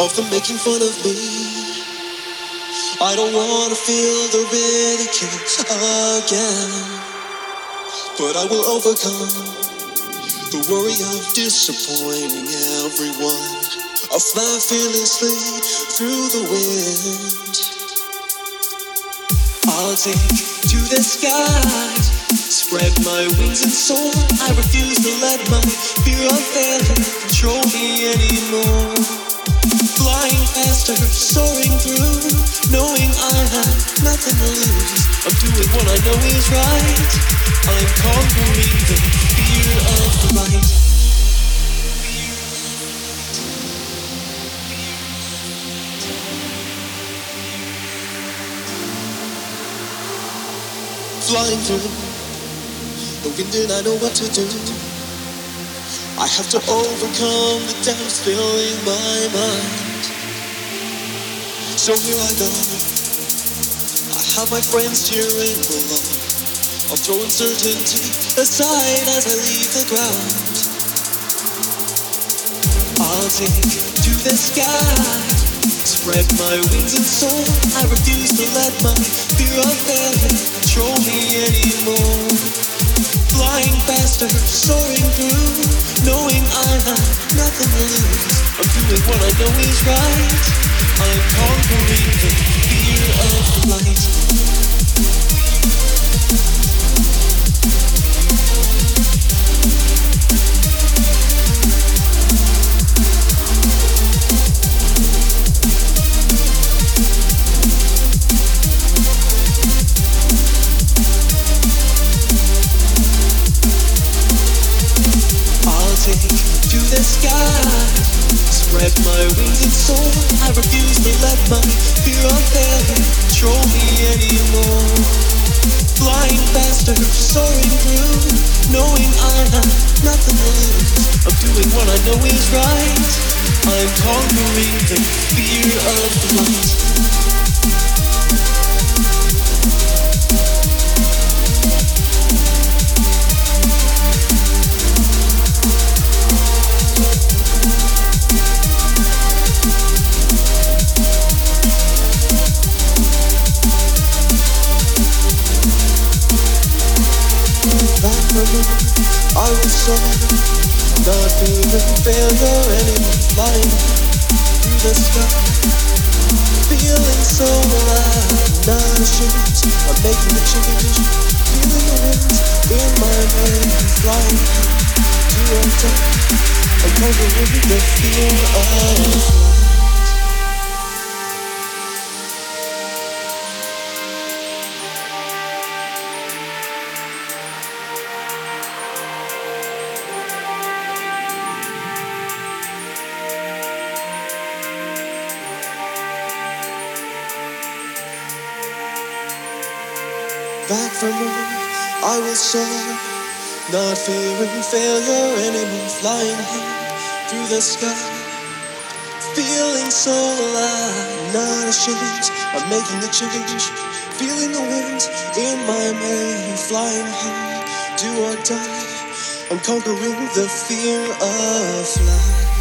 of them making fun of me. I don't wanna feel the ridicule again, but I will overcome the worry of disappointing everyone. I'll fly fearlessly through the wind. I'll take to the skies, spread my wings and soar. I refuse to let my fear of failure control me anymore. Flying faster, soaring through, knowing I have nothing to lose. I'm doing what I know is right. I'm conquering the fear of flight. Flying through the wind and I know what to do. I have to overcome the doubts filling my mind. So here I go. I have my friends cheering below. I'll throw uncertainty aside as I leave the ground. I'll take to the sky, spread my wings and soar. I refuse to let my fear of failure control me anymore. Flying faster, soaring through, knowing I have nothing to lose. I'm doing what I know is right. I'm conquering the fear of flight. To the sky, spread my wings and soar. I refuse to let my fear of failure control me anymore. Flying faster, soaring through, knowing I have nothing to lose. I'm doing what I know is right. I'm conquering the fear of flight. I will soar, not fearing failure anymore. Flying through the sky, feeling so alive, not ashamed. I'm making the change, feeling the wind in my mind. Flying to a top, I'm conquering the fear of back from home, I will soar, not fearing failure anymore. Flying high through the sky, feeling so alive, not ashamed. I'm making the change, feeling the wind in my mane. Flying high, do or die, I'm conquering the fear of flight.